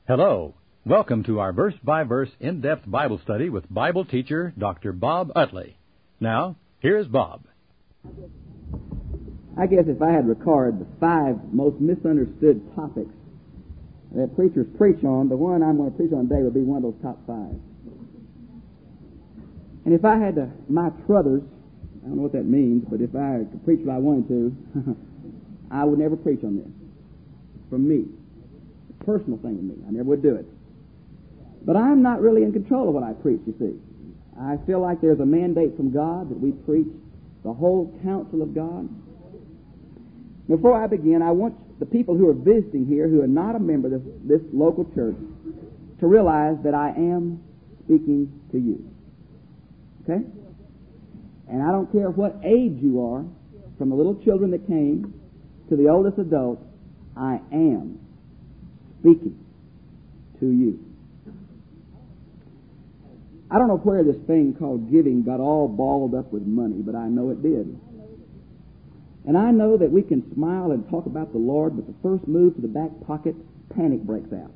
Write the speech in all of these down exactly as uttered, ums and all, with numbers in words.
Hello. Welcome to our verse-by-verse in-depth Bible study with Bible teacher Doctor Bob Utley. Now, here's Bob. I guess if I had recorded the five most misunderstood topics that preachers preach on, the one I'm going to preach on today would be one of those top five. And if I had to, my truthers, I don't know what that means, but if I could preach what I wanted to, I would never preach on this. From me. It's a personal thing with me. I never would do it. But I'm not really in control of what I preach, you see. I feel like there's a mandate from God that we preach the whole counsel of God. Before I begin, I want the people who are visiting here, who are not a member of this, this local church, to realize that I am speaking to you. Okay? And I don't care what age you are, from the little children that came to the oldest adults, I am speaking to you. I don't know where this thing called giving got all balled up with money, but I know it did. And I know that we can smile and talk about the Lord, but the first move to the back pocket, panic breaks out.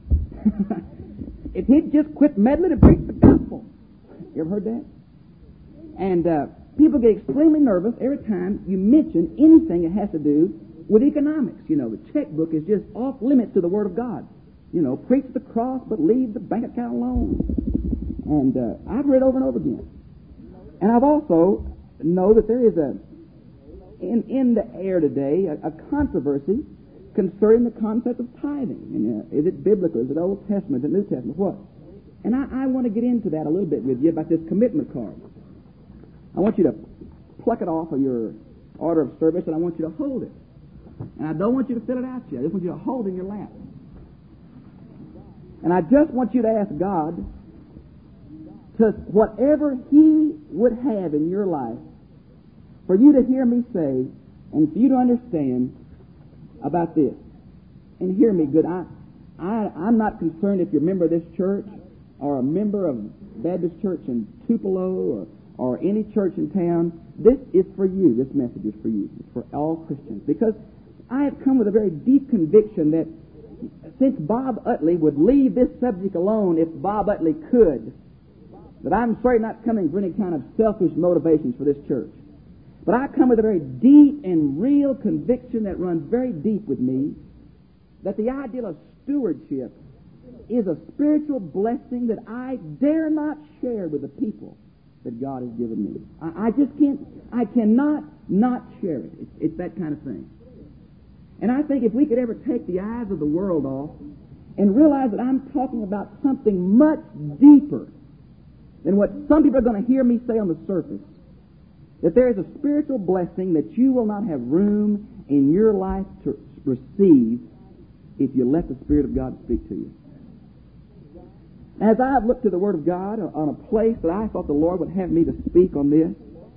If he'd just quit meddling and preach the gospel. You ever heard that? And uh, people get extremely nervous every time you mention anything that has to do with economics. You know, the checkbook is just off limits to the Word of God. You know, preach the cross, but leave the bank account alone. And uh, I've read over and over again. And I've also know that there is a, in, in the air today, a, a controversy concerning the concept of tithing. And, uh, is it biblical? Is it Old Testament? Is it New Testament? What? And I, I want to get into that a little bit with you about this commitment card. I want you to pluck it off of your order of service, and I want you to hold it. And I don't want you to fill it out yet. I just want you to hold it in your lap. And I just want you to ask God to whatever He would have in your life for you to hear me say and for you to understand about this. And hear me good. I, I, I'm not concerned if you're a member of this church or a member of Baptist Church in Tupelo or, or any church in town. This is for you. This message is for you. It's for all Christians. Because I have come with a very deep conviction that since Bob Utley would leave this subject alone if Bob Utley could, that I'm certainly not coming for any kind of selfish motivations for this church. But I come with a very deep and real conviction that runs very deep with me that the ideal of stewardship is a spiritual blessing that I dare not share with the people that God has given me. I, I just can't, I cannot not share it. It's, it's that kind of thing. And I think if we could ever take the eyes of the world off and realize that I'm talking about something much deeper than what some people are going to hear me say on the surface, that there is a spiritual blessing that you will not have room in your life to receive if you let the Spirit of God speak to you. As I have looked to the Word of God on a place that I thought the Lord would have me to speak on this,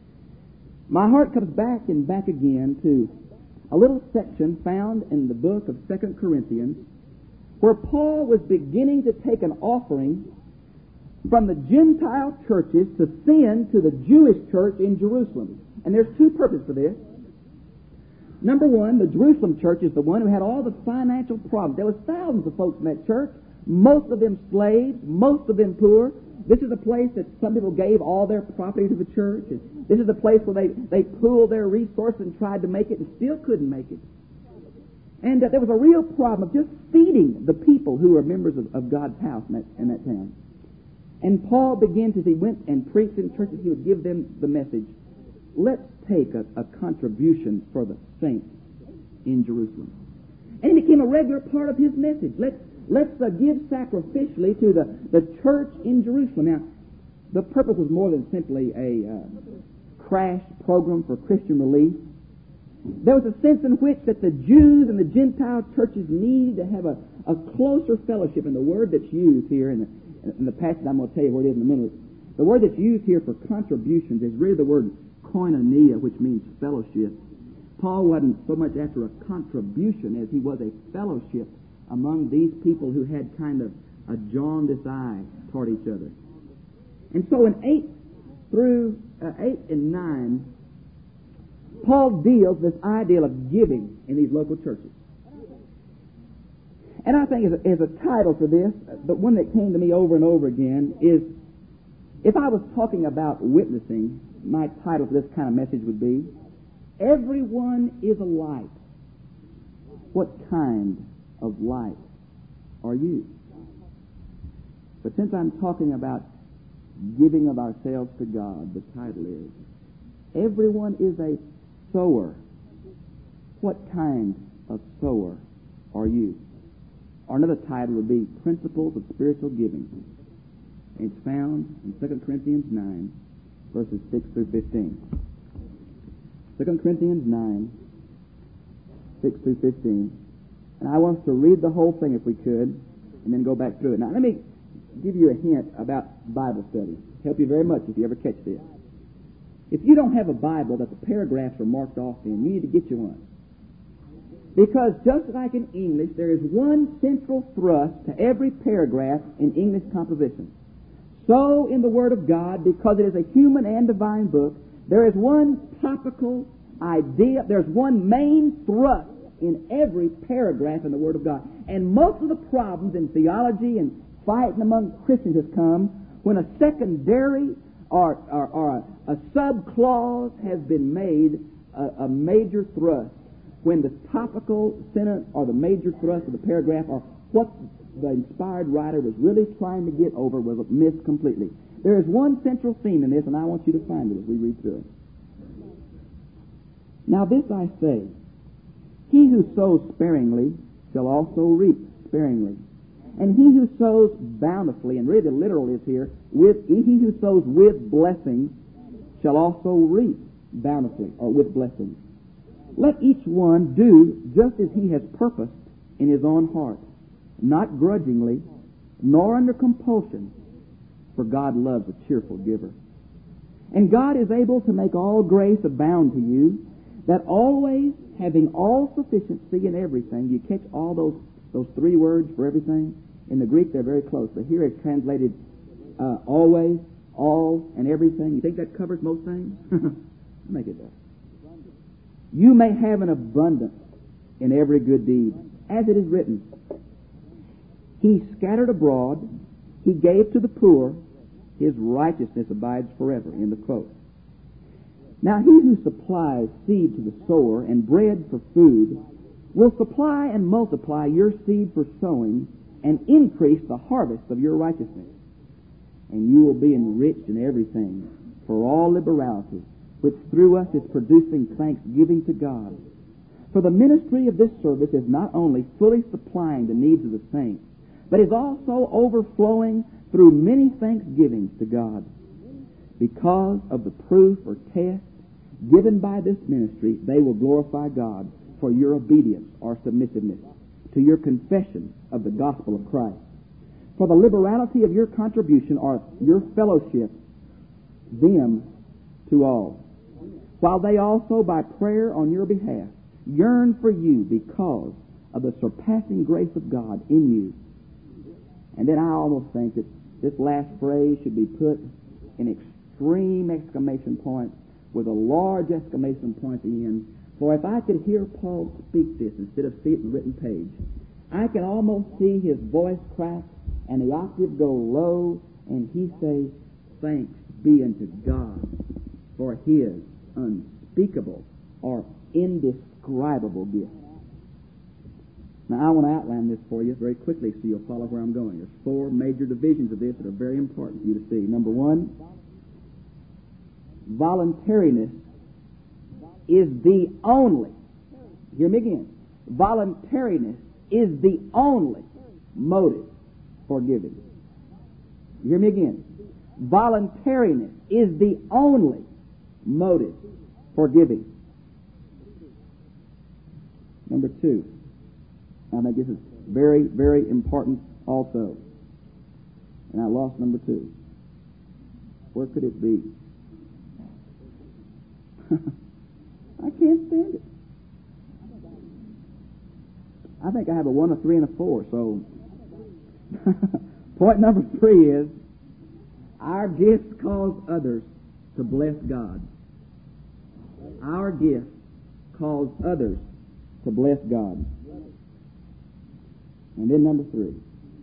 my heart comes back and back again to a little section found in the book of Second Corinthians where Paul was beginning to take an offering from the Gentile churches to send to the Jewish church in Jerusalem. And there's two purposes for this. Number one, the Jerusalem church is the one who had all the financial problems. There was thousands of folks in that church, most of them slaves, most of them poor. This is a place that some people gave all their property to the church. And this is a place where they, they pooled their resources and tried to make it and still couldn't make it. And uh, there was a real problem of just feeding the people who were members of, of God's house in that, in that town. And Paul began to, as he went and preached in churches, he would give them the message, let's take a, a contribution for the saints in Jerusalem. And it became a regular part of his message. Let's Let's uh, give sacrificially to the, the church in Jerusalem. Now, the purpose was more than simply a uh, crash program for Christian relief. There was a sense in which that the Jews and the Gentile churches needed to have a, a closer fellowship. And the word that's used here, in the, in the passage I'm going to tell you where it is in a minute, the word that's used here for contributions is really the word koinonia, which means fellowship. Paul wasn't so much after a contribution as he was a fellowship among these people who had kind of a jaundiced eye toward each other. And so in eight through uh, eight and nine, Paul deals with this idea of giving in these local churches. And I think as a, as a title for this, the one that came to me over and over again is, if I was talking about witnessing, my title for this kind of message would be, Everyone is a light. What kind of light are you? But since I'm talking about giving of ourselves to God, the title is, Everyone is a sower. What kind of sower are you? Or another title would be Principles of Spiritual Giving. And it's found in Second Corinthians nine, verses six through fifteen. Second Corinthians nine, six through fifteen. And I want us to read the whole thing if we could, and then go back through it. Now, let me give you a hint about Bible study. Help you very much if you ever catch this. If you don't have a Bible that the paragraphs are marked off in, you need to get you one. Because just like in English, there is one central thrust to every paragraph in English composition. So in the Word of God, because it is a human and divine book, there is one topical idea, there's one main thrust in every paragraph in the Word of God. And most of the problems in theology and fighting among Christians has come when a secondary or, or, or a, a sub-clause has been made a, a major thrust. When the topical sentence or the major thrust of the paragraph or what the inspired writer was really trying to get over was missed completely. There is one central theme in this, and I want you to find it as we read through it. Now this I say, he who sows sparingly shall also reap sparingly. And he who sows bountifully, and really the literal is here, with he who sows with blessing shall also reap bountifully, or with blessing. Let each one do just as he has purposed in his own heart, not grudgingly, nor under compulsion, for God loves a cheerful giver. And God is able to make all grace abound to you, that always, having all sufficiency in everything, you catch all those those three words for everything? In the Greek, they're very close, but here it's translated uh, always, all, and everything. You think that covers most things? I think it does. You may have an abundance in every good deed, as it is written, He scattered abroad, He gave to the poor, His righteousness abides forever, in the quote. Now he who supplies seed to the sower and bread for food will supply and multiply your seed for sowing and increase the harvest of your righteousness. And you will be enriched in everything for all liberality, which through us is producing thanksgiving to God. For the ministry of this service is not only fully supplying the needs of the saints, but is also overflowing through many thanksgivings to God. Because of the proof or test given by this ministry, they will glorify God for your obedience or submissiveness to your confession of the gospel of Christ. For the liberality of your contribution or your fellowship, them to all, while they also by prayer on your behalf yearn for you because of the surpassing grace of God in you. And then I almost think that this last phrase should be put in extreme exclamation points with a large exclamation point at the end. For if I could hear Paul speak this instead of see it in the written page, I can almost see his voice crack and the octave go low, and he say, thanks be unto God for His unspeakable or indescribable gift. Now I want to outline this for you very quickly so you'll follow where I'm going. There's four major divisions of this that are very important for you to see. Number one, voluntariness is the only, hear me again, voluntariness is the only motive for giving. You hear me again? Voluntariness is the only motive for giving. Number two, I think this is very, very important also. And I lost number two. Where could it be? I can't stand it. I think I have a one, a three, and a four. So, point number three is our gifts cause others to bless God. Our gifts cause others to bless God. And then number three.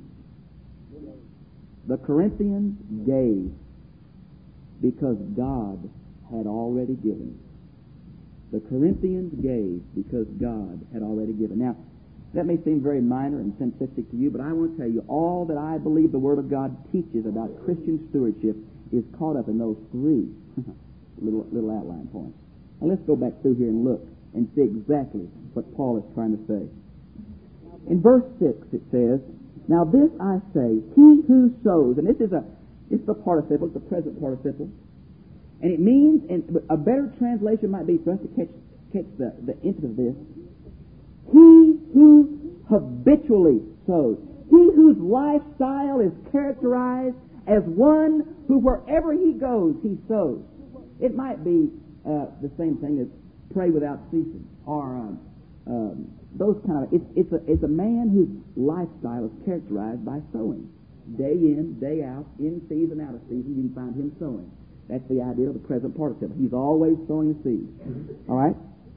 The Corinthians gave because God had already given. The Corinthians gave because God had already given. Now, that may seem very minor and simplistic to you, but I want to tell you, all that I believe the Word of God teaches about Christian stewardship is caught up in those three little, little outline points. Now let's go back through here and look and see exactly what Paul is trying to say. In verse six it says, "Now this I say, he who sows," and this is a it's the participle, it's the present participle, and it means, and a better translation might be for us to catch catch the, the intent of this, he who habitually sows, he whose lifestyle is characterized as one who wherever he goes, he sows. It might be uh, the same thing as pray without ceasing, or um, um, those kind of. It's, it's a it's a man whose lifestyle is characterized by sowing, day in, day out, in season, out of season. You can find him sowing. That's the idea of the present participle. He's always sowing the seed. All right.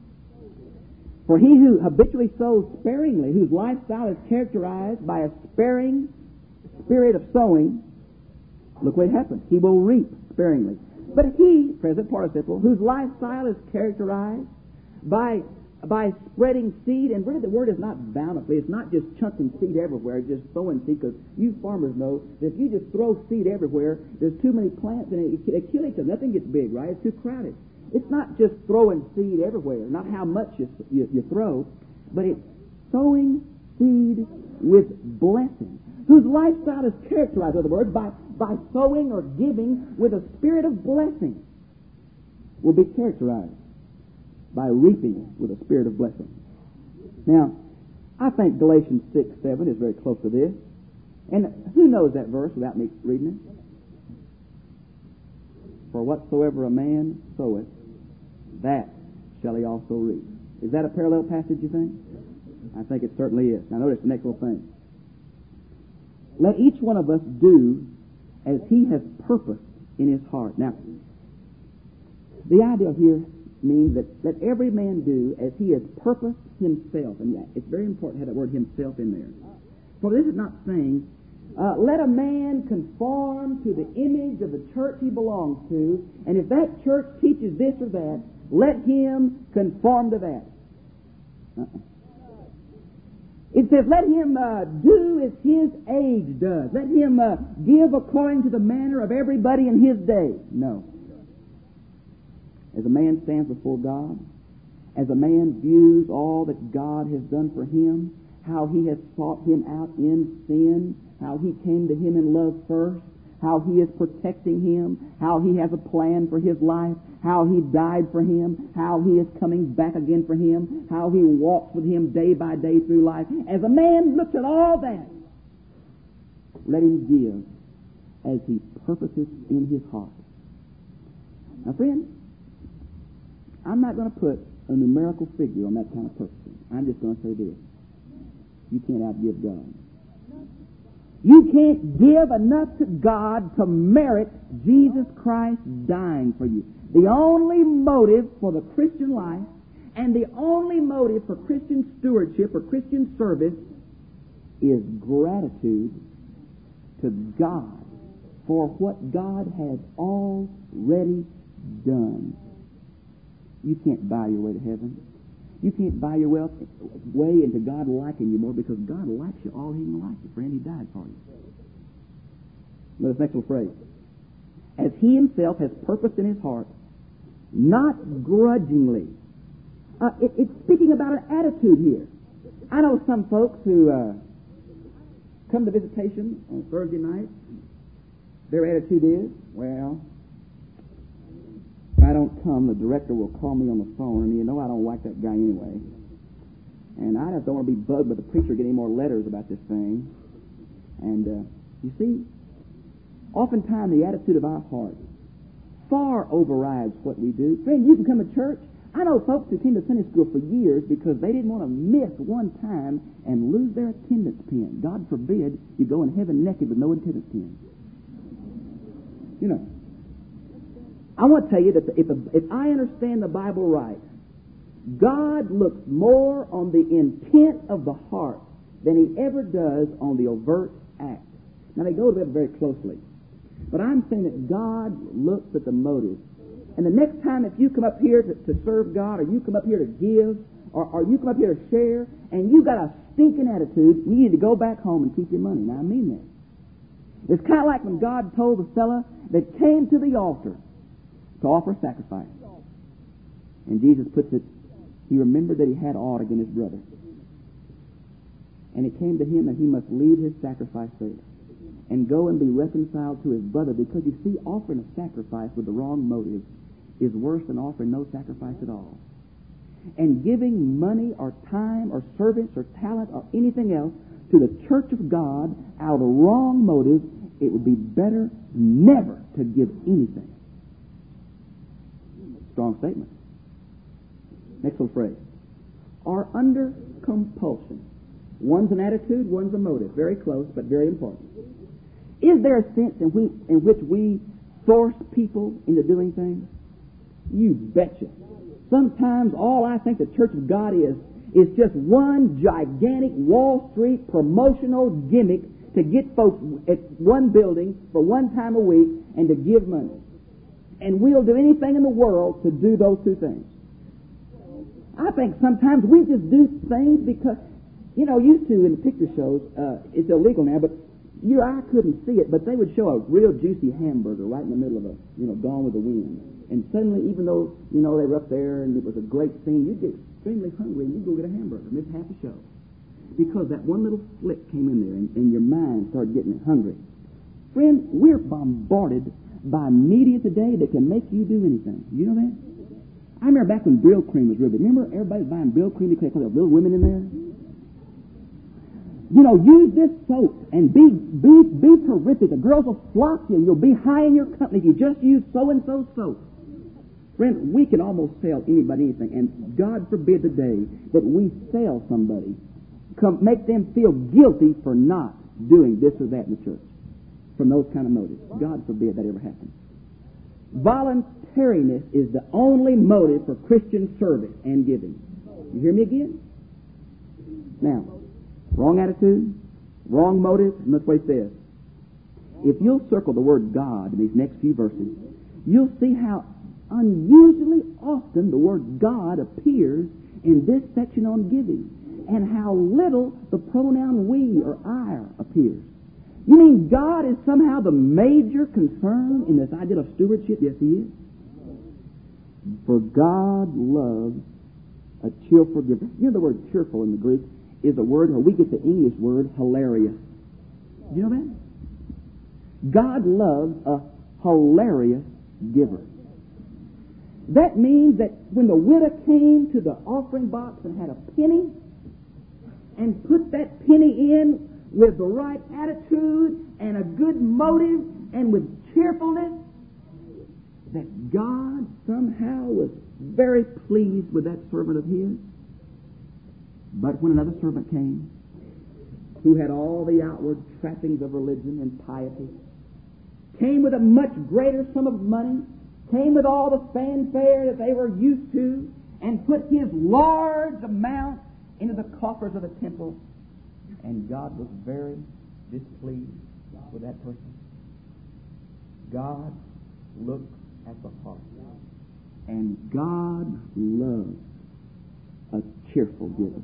For he who habitually sows sparingly, whose lifestyle is characterized by a sparing spirit of sowing, look what happens. He will reap sparingly. But he, present participle, whose lifestyle is characterized by by spreading seed, and really the word is not bountifully, it's not just chunking seed everywhere, just throwing seed, because you farmers know that if you just throw seed everywhere, there's too many plants and it, it kills each other. Nothing gets big, right? It's too crowded. It's not just throwing seed everywhere, not how much you, you, you throw, but it's sowing seed with blessing, whose lifestyle is characterized, in other words, by, by sowing or giving with a spirit of blessing, will be characterized by reaping with a spirit of blessing. Now, I think Galatians six seven is very close to this. And who knows that verse without me reading it? For whatsoever a man soweth, that shall he also reap. Is that a parallel passage, you think? I think it certainly is. Now notice the next little thing. Let each one of us do as he has purposed in his heart. Now, the idea here means that let every man do as he has purposed himself. And yeah, it's very important to have that word himself in there. For this is not saying, uh, let a man conform to the image of the church he belongs to, and if that church teaches this or that, let him conform to that. Uh-uh. It says, let him uh, do as his age does. Let him uh, give according to the manner of everybody in his day. No. As a man stands before God, as a man views all that God has done for him, how he has sought him out in sin, how he came to him in love first, how he is protecting him, how he has a plan for his life, how he died for him, how he is coming back again for him, how he walks with him day by day through life. As a man looks at all that, let him give as he purposes in his heart. Now, friend, I'm not going to put a numerical figure on that kind of purposing. I'm just going to say this. You can't outgive God. You can't give enough to God to merit Jesus Christ dying for you. The only motive for the Christian life and the only motive for Christian stewardship or Christian service is gratitude to God for what God has already done. You can't buy your way to heaven. You can't buy your wealth, way into God liking you more, because God likes you all He can like you, friend. He died for you. Notice the next little phrase. As He Himself has purposed in His heart, not grudgingly. Uh, it, it's speaking about an attitude here. I know some folks who uh, come to visitation on Thursday night. Their attitude is, well, if I don't come, the director will call me on the phone, and you know I don't like that guy anyway. And I just don't want to be bugged by the preacher getting more letters about this thing. And uh, you see, oftentimes the attitude of our heart far overrides what we do. Friend, you can come to church. I know folks who came to Sunday school for years because they didn't want to miss one time and lose their attendance pin. God forbid you go in heaven naked with no attendance pin. You know. I want to tell you that if, if I understand the Bible right, God looks more on the intent of the heart than he ever does on the overt act. Now, they go together very closely. But I'm saying that God looks at the motive. And the next time if you come up here to, to serve God, or you come up here to give, or, or you come up here to share, and you got a stinking attitude, you need to go back home and keep your money. Now, I mean that. It's kind of like when God told the fella that came to the altar to offer sacrifice. And Jesus puts it, he remembered that he had aught against his brother. And it came to him that he must leave his sacrifice there and go and be reconciled to his brother, because you see, offering a sacrifice with the wrong motive is worse than offering no sacrifice at all. And giving money or time or service or talent or anything else to the church of God out of the wrong motive, it would be better never to give anything. Strong statement. Next little phrase. Are under compulsion. One's an attitude, one's a motive. Very close, but very important. Is there a sense in, we, in which we force people into doing things? You betcha. Sometimes all I think the Church of God is, is just one gigantic Wall Street promotional gimmick to get folks at one building for one time a week and to give money. And we'll do anything in the world to do those two things. I think sometimes we just do things because, you know, used to in the picture shows, uh, it's illegal now, but your eye couldn't see it, but they would show a real juicy hamburger right in the middle of a, you know, Gone with the Wind. And suddenly, even though, you know, they were up there and it was a great scene, you'd get extremely hungry and you'd go get a hamburger, miss half the show. Because that one little flick came in there and, and your mind started getting hungry. Friend, we're bombarded by media today that can make you do anything. You know that? I remember back when Brill cream was real big. Remember everybody was buying Brill cream because there were little women in there? You know, use this soap and be be be terrific. The girls will flock you and you'll be high in your company if you just use so-and-so soap. Friend, we can almost sell anybody anything, and God forbid the day that we sell somebody, come, make them feel guilty for not doing this or that in the church from those kind of motives. God forbid that ever happens. Voluntariness is the only motive for Christian service and giving. You hear me again? Now, wrong attitude, wrong motive, and that's what it says. If you'll circle the word God in these next few verses, you'll see how unusually often the word God appears in this section on giving, and how little the pronoun we or I appears. You mean God is somehow the major concern in this idea of stewardship? Yes, He is. For God loves a cheerful giver. You know the word cheerful in the Greek is a word where we get the English word hilarious. Do you know that? God loves a hilarious giver. That means that when the widow came to the offering box and had a penny and put that penny in with the right attitude and a good motive and with cheerfulness, that God somehow was very pleased with that servant of His. But when another servant came, who had all the outward trappings of religion and piety, came with a much greater sum of money, came with all the fanfare that they were used to, and put his large amount into the coffers of the temple, and God was very displeased with that person. God looked at the heart, and God loves a cheerful giver.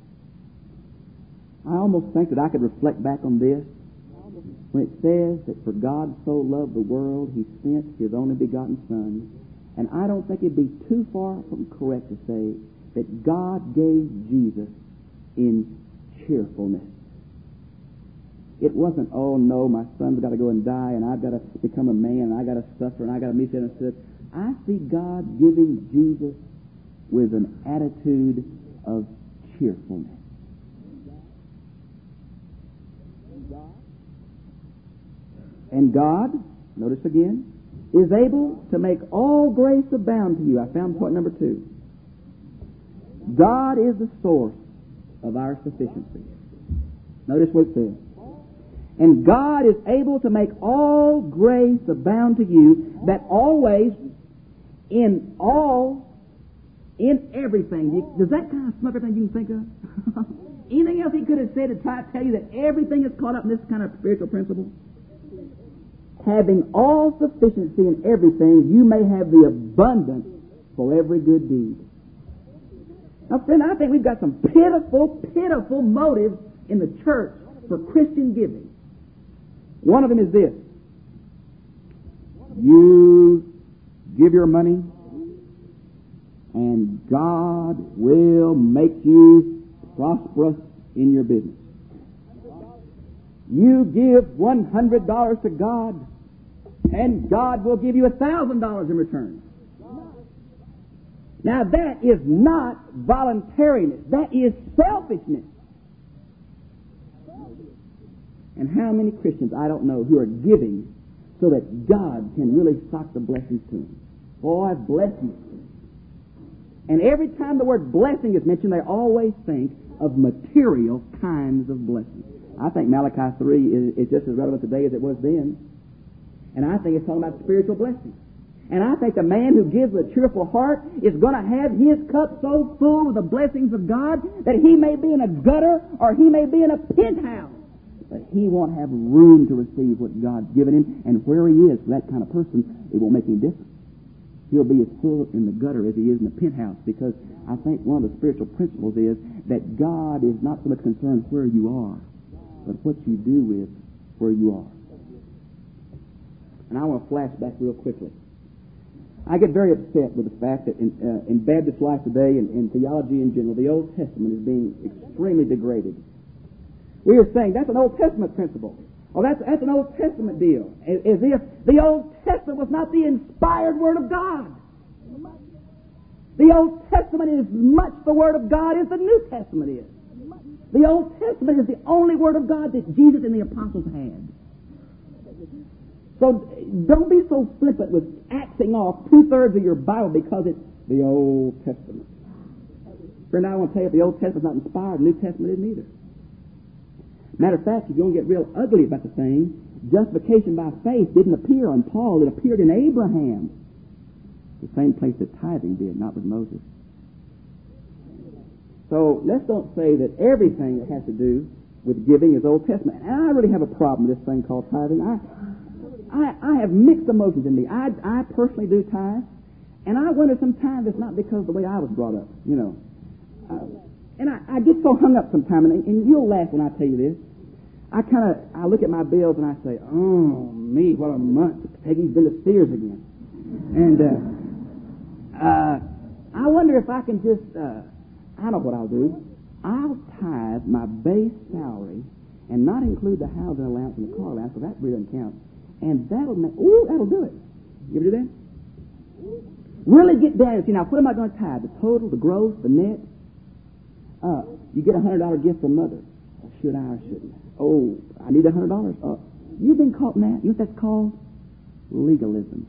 I almost think that I could reflect back on this when it says that for God so loved the world, He sent His only begotten Son. And I don't think it'd be too far from correct to say that God gave Jesus in cheerfulness. It wasn't, oh no, my son's got to go and die, and I've got to become a man, and I've got to suffer, and I've got to meet that and sit. I see God giving Jesus with an attitude of cheerfulness. And God, notice again, is able to make all grace abound to you. I found point number two. God is the source of our sufficiency. Notice what it says. And God is able to make all grace abound to you, that always, in all, in everything. Does that kind of sum up everything you can think of? Anything else he could have said to try to tell you that everything is caught up in this kind of spiritual principle? Having all sufficiency in everything, you may have the abundance for every good deed. Now, friend, I think we've got some pitiful, pitiful motives in the church for Christian giving. One of them is this. You give your money, and God will make you prosperous in your business. You give one hundred dollars to God, and God will give you one thousand dollars in return. Now that is not voluntariness. That is selfishness. And how many Christians I don't know who are giving so that God can really sock the blessings to them. Boy, bless you. And every time the word blessing is mentioned, they always think of material kinds of blessings. I think Malachi three is, is just as relevant today as it was then. And I think it's talking about spiritual blessings. And I think the man who gives with a cheerful heart is going to have his cup so full of the blessings of God that he may be in a gutter or he may be in a penthouse. But he won't have room to receive what God's given him. And where he is, for that kind of person, it won't make any difference. He'll be as full in the gutter as he is in the penthouse, because I think one of the spiritual principles is that God is not so much concerned where you are, but what you do with where you are. And I want to flash back real quickly. I get very upset with the fact that in, uh, in Baptist life today and in theology in general, the Old Testament is being extremely degraded. We are saying that's an Old Testament principle. Oh, that's, that's an Old Testament deal. As, as if the Old Testament was not the inspired Word of God. The Old Testament is much the Word of God as the New Testament is. The Old Testament is the only Word of God that Jesus and the apostles had. So don't be so flippant with axing off two-thirds of your Bible because it's the Old Testament. Friend, I want to tell you, if the Old Testament's not inspired, the New Testament isn't either. Matter of fact, if you're going to get real ugly about the thing, justification by faith didn't appear on Paul. It appeared in Abraham. The same place that tithing did, not with Moses. So let's don't say that everything that has to do with giving is Old Testament. And I really have a problem with this thing called tithing. I I, I have mixed emotions in me. I, I personally do tithe, and I wonder sometimes it's not because of the way I was brought up, you know. Uh, and I, I get so hung up sometimes, and, and you'll laugh when I tell you this. I kind of, I look at my bills and I say, oh, me, what a month. Peggy's been to Sears again. And uh, uh, I wonder if I can just, uh, I know what I'll do. I'll tithe my base salary and not include the housing allowance and the car allowance, because that really doesn't count. And that'll make, ooh, that'll do it. You ever do that? Really get down and see, now what am I going to tithe? The total, the gross, the net? Uh, you get a one hundred dollars gift from Mother. Oh, should I or shouldn't I? Oh, I need one hundred dollars. Uh, you've been caught in that. You know what that's called? Legalism.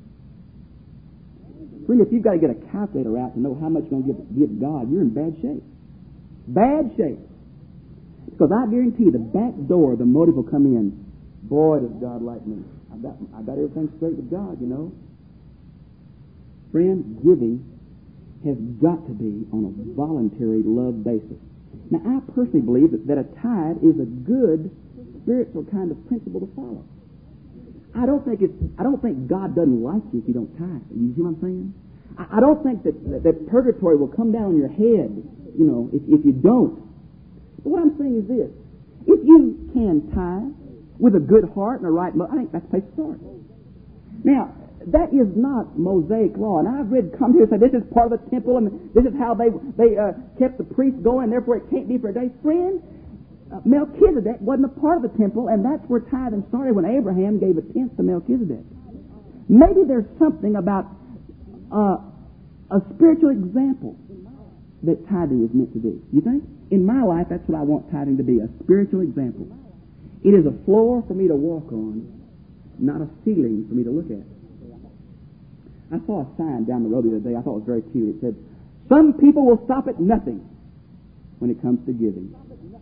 Really, if you've got to get a calculator out to know how much you're going to give, give God, you're in bad shape. Bad shape. Because I guarantee you, the back door, the motive will come in. Boy, does God like me. I got, I got everything straight with God, you know. Friend, giving has got to be on a voluntary love basis. Now, I personally believe that, that a tithe is a good spiritual kind of principle to follow. I don't think it's. I don't think God doesn't like you if you don't tithe. You see what I'm saying? I, I don't think that, that that purgatory will come down on your head, you know, if, if you don't. But what I'm saying is this: if you can tithe with a good heart and a right motive, I think that's the place to start. Now, that is not Mosaic law, and I've read commentators say this is part of the temple, and this is how they they uh, kept the priests going, and therefore it can't be for a day. Friend, uh, Melchizedek wasn't a part of the temple, and that's where tithing started when Abraham gave a tenth to Melchizedek. Maybe there's something about uh, a spiritual example that tithing is meant to be. You think? In my life, that's what I want tithing to be, a spiritual example. It is a floor for me to walk on, not a ceiling for me to look at. I saw a sign down the road the other day. I thought it was very cute. It said, some people will stop at nothing when it comes to giving.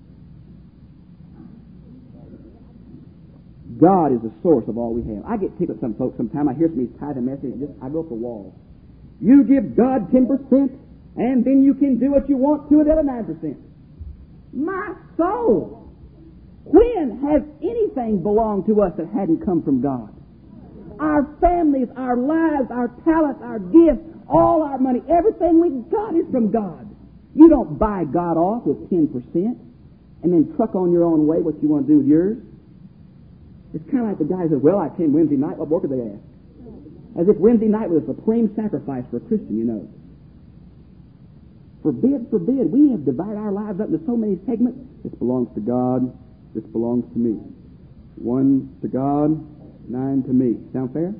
God is the source of all we have. I get tickled with some folks sometimes. I hear some of these tithing messages, and just, I go up the wall. You give God ten percent, and then you can do what you want to with the other nine percent. My soul. When has anything belonged to us that hadn't come from God? Our families, our lives, our talents, our gifts, all our money, everything we got is from God. You don't buy God off with ten percent and then truck on your own way what you want to do with yours. It's kind of like the guy who says, well, I came Wednesday night, what more could they ask? As if Wednesday night was a supreme sacrifice for a Christian, you know. Forbid, forbid. We have divided our lives up into so many segments. This belongs to God. This belongs to me. One to God, nine to me. Sound fair?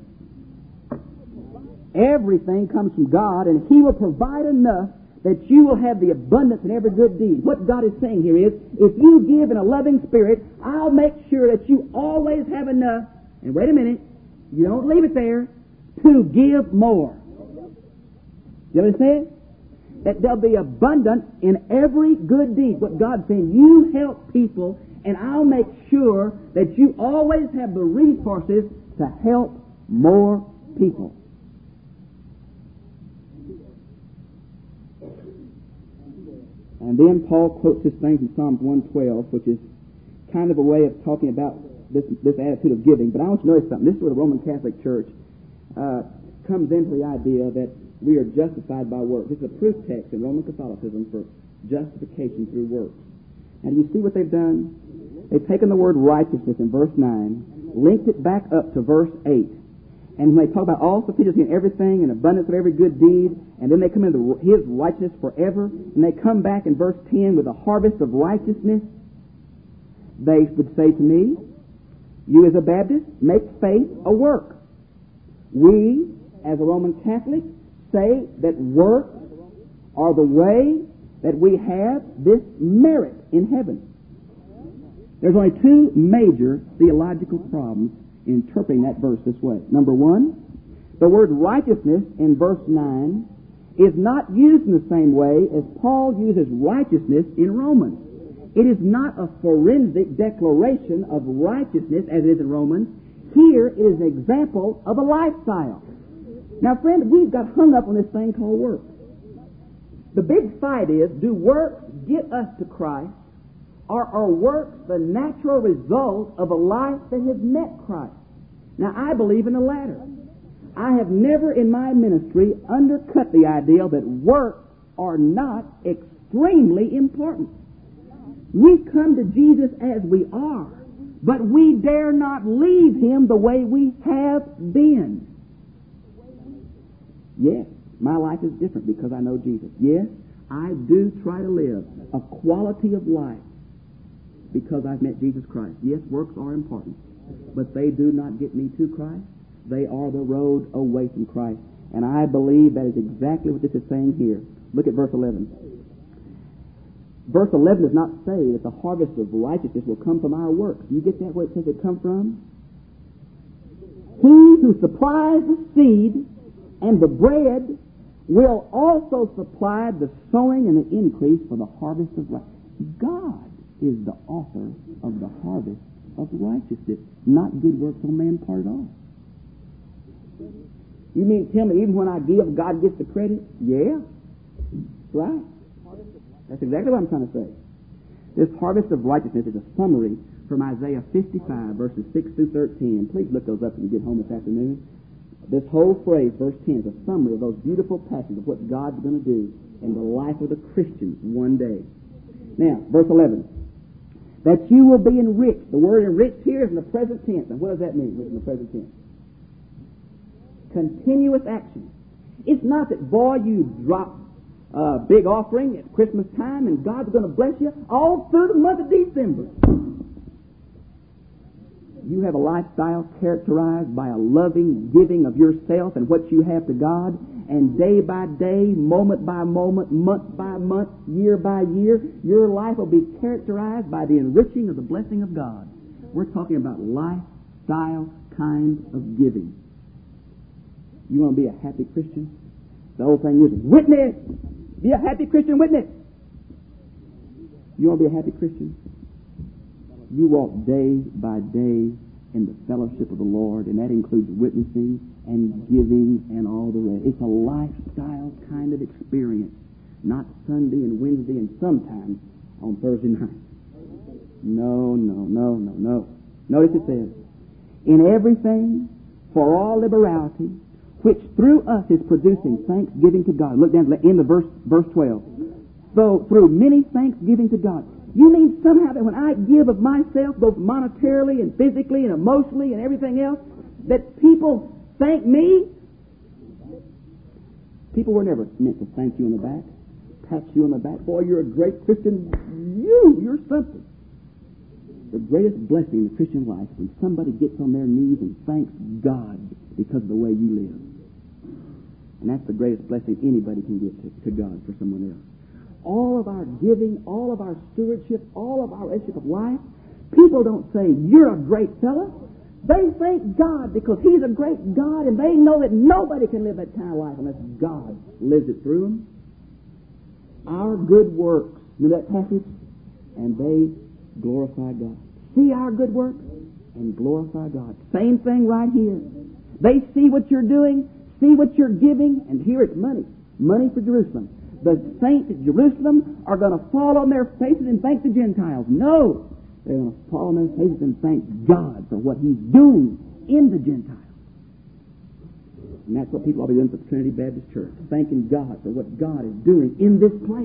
Everything comes from God, and He will provide enough that you will have the abundance in every good deed. What God is saying here is, if you give in a loving spirit, I'll make sure that you always have enough, and wait a minute, you don't leave it there, to give more. You understand? That there'll be abundance in every good deed. What God's saying, you help people, and I'll make sure that you always have the resources to help more people. And then Paul quotes this thing from Psalms one twelve, which is kind of a way of talking about this this attitude of giving. But I want you to notice something. This is where the Roman Catholic Church uh, comes into the idea that we are justified by works. This is a proof text in Roman Catholicism for justification through works. Now, do you see what they've done? They've taken the word righteousness in verse nine, linked it back up to verse eight. And when they talk about all sufficiency in everything and abundance of every good deed, and then they come into His righteousness forever, and they come back in verse ten with a harvest of righteousness, they would say to me, you as a Baptist, make faith a work. We, as a Roman Catholic, say that works are the way that we have this merit in heaven. There's only two major theological problems in interpreting that verse this way. Number one, the word righteousness in verse nine is not used in the same way as Paul uses righteousness in Romans. It is not a forensic declaration of righteousness as it is in Romans. Here it is an example of a lifestyle. Now, friend, we've got hung up on this thing called works. The big fight is, do works get us to Christ, or are works the natural result of a life that has met Christ? Now, I believe in the latter. I have never in my ministry undercut the idea that works are not extremely important. We come to Jesus as we are, but we dare not leave Him the way we have been. Yes, my life is different because I know Jesus. Yes, I do try to live a quality of life because I've met Jesus Christ. Yes, works are important, but they do not get me to Christ. They are the road away from Christ. And I believe that is exactly what this is saying here. Look at verse eleven. Verse eleven does not say that the harvest of righteousness will come from our works. You get that, where it says it come from? He who supplies the seed and the bread will also supply the sowing and the increase for the harvest of righteousness. God is the author of the harvest of righteousness, not good works on man's part at all. You mean tell me even when I give, God gets the credit? Yeah. Right. That's exactly what I'm trying to say. This harvest of righteousness is a summary from Isaiah fifty-five, verses six through thirteen. Please look those up when you get home this afternoon. This whole phrase, verse ten, is a summary of those beautiful passages of what God's going to do in the life of the Christian one day. Now, verse eleven. That you will be enriched. The word enriched here is in the present tense. And what does that mean, in the present tense? Continuous action. It's not that, boy, you drop a big offering at Christmas time and God's going to bless you all through the month of December. You have a lifestyle characterized by a loving giving of yourself and what you have to God, and day by day, moment by moment, month by month, year by year, your life will be characterized by the enriching of the blessing of God. We're talking about lifestyle kind of giving. You want to be a happy Christian? The whole thing is witness. Be a happy Christian witness. You want to be a happy Christian? You walk day by day in the fellowship of the Lord, and that includes witnessing and giving and all the rest. It's a lifestyle kind of experience, not Sunday and Wednesday and sometimes on Thursday night. No, no, no, no, no. Notice it says, in everything, for all liberality, which through us is producing thanksgiving to God. Look down to the end of verse, verse twelve. So, through many thanksgiving to God. You mean somehow that when I give of myself, both monetarily and physically and emotionally and everything else, that people thank me? People were never meant to thank you on the back, pat you on the back. Boy, you're a great Christian. You, you're something. The greatest blessing in the Christian life is when somebody gets on their knees and thanks God because of the way you live. And that's the greatest blessing anybody can give to, to God for someone else. All of our giving, all of our stewardship, all of our relationship of life, people don't say, you're a great fellow. They thank God because He's a great God, and they know that nobody can live that kind of life unless God lives it through them. Our good works, you know that passage? And they glorify God. See our good works and glorify God. Same thing right here. They see what you're doing, see what you're giving, and here it's money. Money for Jerusalem. The saints at Jerusalem are going to fall on their faces and thank the Gentiles. No! They're going to fall on their faces and thank God for what He's doing in the Gentiles. And that's what people ought to be doing for the Trinity Baptist Church. Thanking God for what God is doing in this place.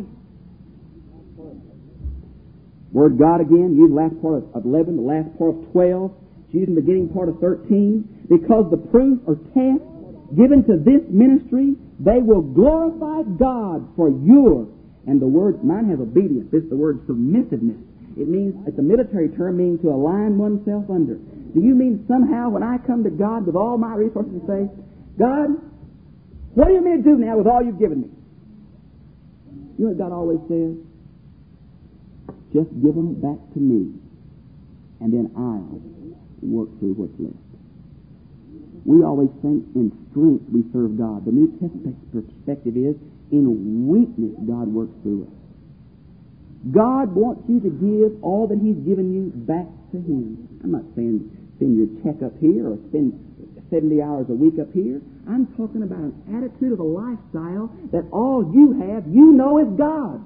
Word God again, use the last part of eleven, the last part of twelve, using the beginning part of thirteen. Because the proof or test given to this ministry, they will glorify God for your, and the word, mine has obedience. This is the word submissiveness. It means, it's a military term meaning to align oneself under. Do you mean somehow when I come to God with all my resources and say, God, what do you mean to do now with all you've given me? You know what God always says? Just give them back to me, and then I'll work through what's left. We always think in strength we serve God. The New Testament perspective is in weakness God works through us. God wants you to give all that He's given you back to Him. I'm not saying spend your check up here or spend seventy hours a week up here. I'm talking about an attitude of a lifestyle that all you have, you know is God.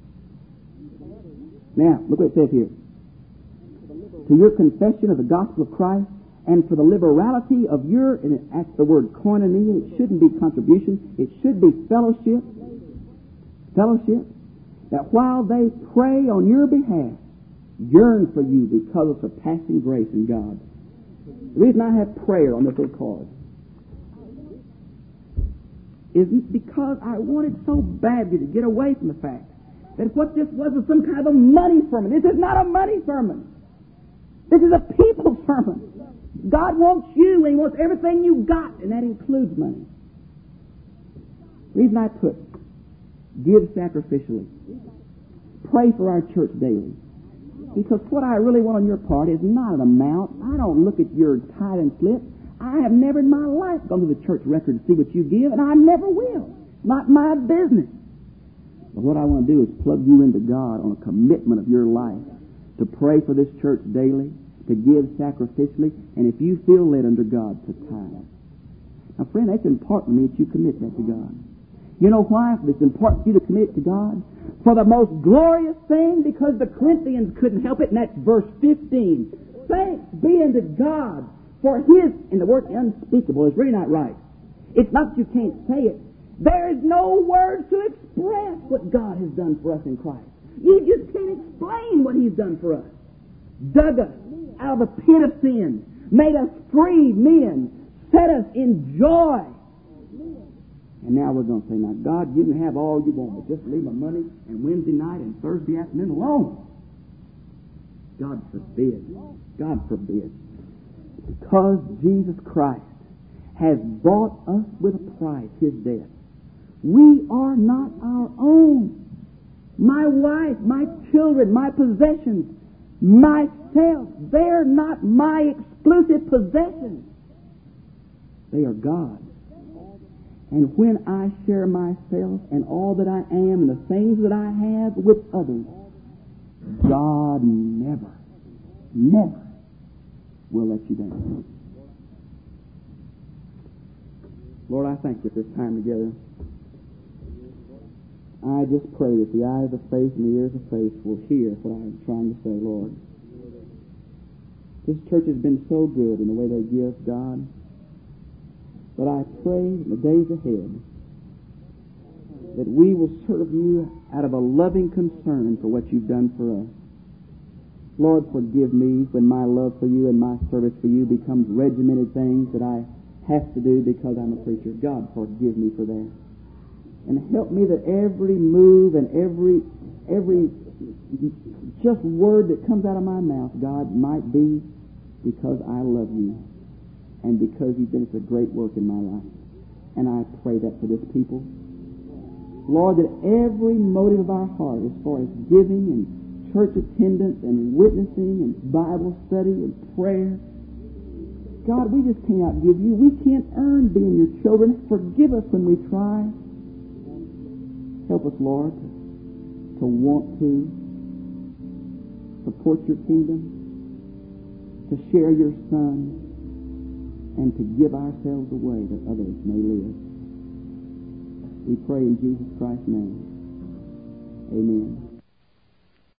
Now, look what it says here. To your confession of the gospel of Christ and for the liberality of your, and that's the word koinonia, it shouldn't be contribution, it should be fellowship. Fellowship. That while they pray on your behalf, yearn for you because of surpassing grace in God. The reason I have prayer on this little card is because I wanted so badly to get away from the fact that what this was was some kind of a money sermon. This is not a money sermon. This is a people sermon. God wants you, and He wants everything you got, and that includes money. The reason I put give sacrificially, pray for our church daily, because what I really want on your part is not an amount. I don't look at your tithe and slip. I have never in my life gone to the church record to see what you give, and I never will. Not my business. But what I want to do is plug you into God on a commitment of your life to pray for this church daily, to give sacrificially, and if you feel led under God, to tithe. Now, friend, that's important to me that you commit that to God. You know why it's important for you to commit it to God? For the most glorious thing, because the Corinthians couldn't help it, and that's verse fifteen. Thanks be unto God for His, and the word unspeakable is really not right. It's not that you can't say it. There is no word to express what God has done for us in Christ. You just can't explain what He's done for us. Dug us out of the pit of sin, made us free men, set us in joy. And now we're going to say, now, God, you can have all you want, but just leave my money and Wednesday night and Thursday afternoon alone. God forbid. God forbid. Because Jesus Christ has bought us with a price, His death. We are not our own. My wife, my children, my possessions, myself, they're not my exclusive possessions. They are God's. And when I share myself and all that I am and the things that I have with others, God never, never will let you down. Lord, I thank you for this time together. I just pray that the eyes of faith and the ears of faith will hear what I'm trying to say, Lord. This church has been so good in the way they give, God. But I pray in the days ahead that we will serve you out of a loving concern for what you've done for us. Lord, forgive me when my love for you and my service for you becomes regimented things that I have to do because I'm a preacher. God, forgive me for that. And help me that every move and every every just word that comes out of my mouth, God, might be because I love you and because you've done such a great work in my life. And I pray that for this people. Lord, that every motive of our heart as far as giving and church attendance and witnessing and Bible study and prayer, God, we just cannot give you. We can't earn being your children. Forgive us when we try. Help us, Lord, to want to support your kingdom, to share your Son, and to give ourselves away that others may live. We pray in Jesus Christ's name. Amen.